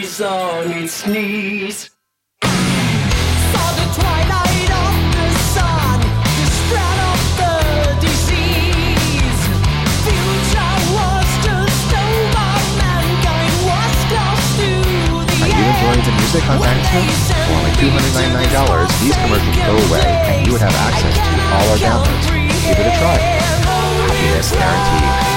is on its knees. Saw the twilight of the sun, the spread of the disease. Future was just over, mankind was close to the Are you enjoying the music on Magnitude? For only $299, these commercials go away, and you would have access to all our downloads. Give it a try. Happiness guaranteed.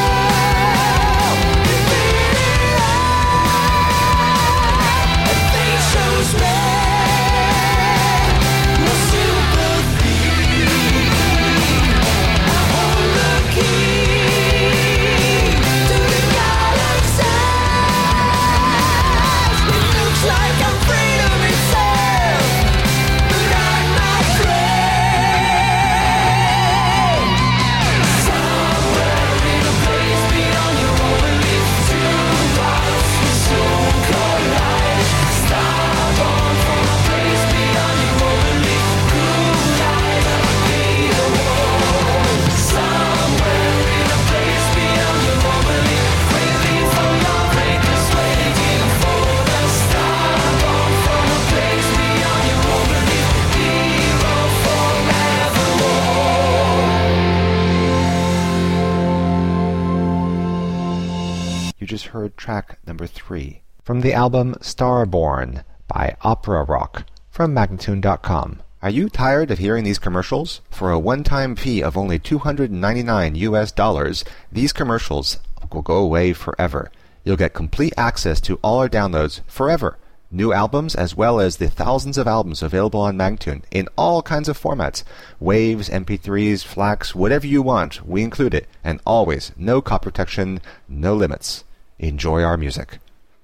You just heard track number 3 from the album Starborn by Opera Rock from Magnatune.com. Are you tired of hearing these commercials? For a one-time fee of only $299, these commercials will go away forever. You'll get complete access to all our downloads forever. New albums as well as the thousands of albums available on Magnatune in all kinds of formats. Waves, MP3s, FLACs, whatever you want, we include it. And always, no copy protection, no limits. Enjoy our music.